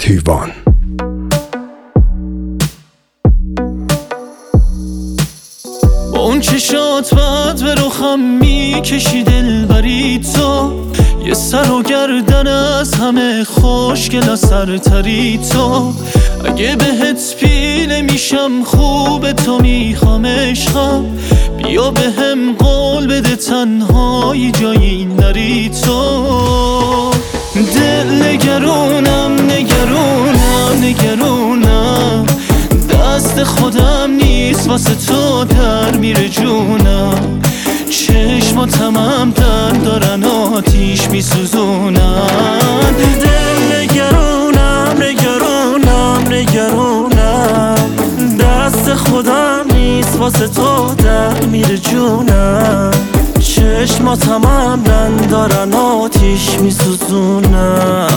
پتیوان. با اون چشات بعد به رخم میکشی دلبری تو، یه سر و گردن از همه خوشگل سرتری تو. اگه بهت پیله میشم خوب تو میخوام عشقم، بیا بهم قول بده تنهایی جایی نری تو. دل نگرونم نگرونم نگرونم، دست خودم نیست واسه تو در میره جونم. چشماتم هم در دارن آتیش میسوزونن. دل نگرونم نگرونم نگرونم، دست خودم نیست واسه تو در میره جونم. چشماتم هم دارن آتیش میسوزونن.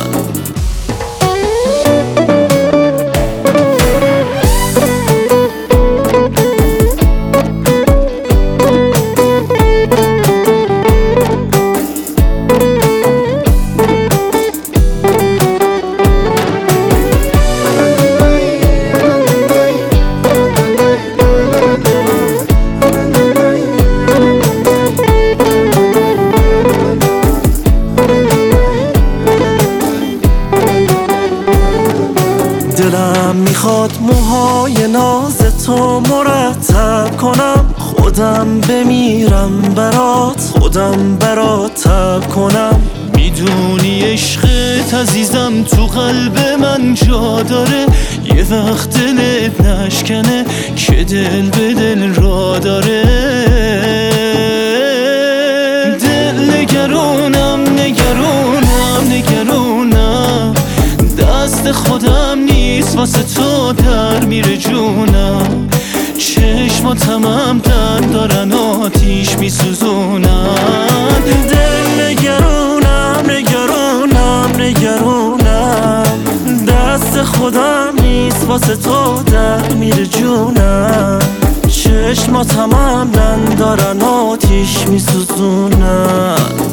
دلم میخواد موهای ناز تو مرتب کنم، خودم بمیرم برات، خودم برات تب کنم. میدونی عشقت عزیزم تو قلب من جا داره، یه وقت دلت نشکنه که دل به دل را داره. دل نگرونم نگرونم نگرونم، دست خودم نیست واسه تو در میره جونم. چشماتم هم دارن آتیش میسوزونن. دل نگرونم نگرونم نگرونم، دست خودم نیست واسه تو در میره جونم. چشماتم هم دارن آتیش میسوزونن.